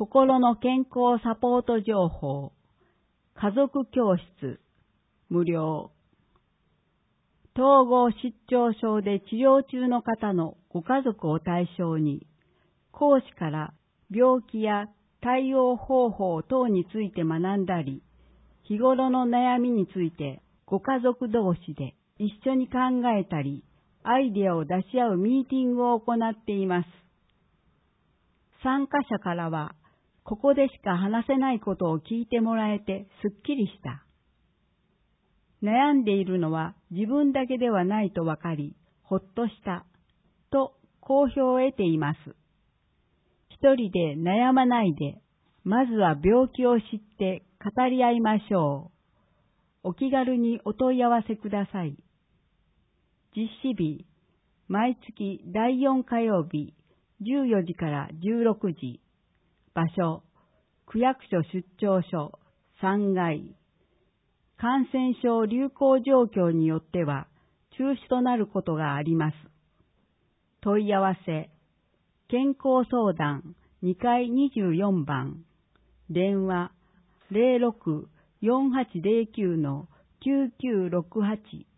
心の健康サポート情報、家族教室、無料。統合失調症で治療中の方のご家族を対象に、講師から病気や対応方法等について学んだり、日頃の悩みについてご家族同士で一緒に考えたり、アイデアを出し合うミーティングを行っています。参加者からは、ここでしか話せないことを聞いてもらえてすっきりした。悩んでいるのは自分だけではないとわかり、ほっとした、と好評を得ています。一人で悩まないで、まずは病気を知って語り合いましょう。お気軽にお問い合わせください。実施日、毎月第4火曜日、14時から16時。場所、区役所出張所3階。感染症流行状況によっては中止となることがあります。問い合わせ、健康相談2階24番。電話 06-4809-9968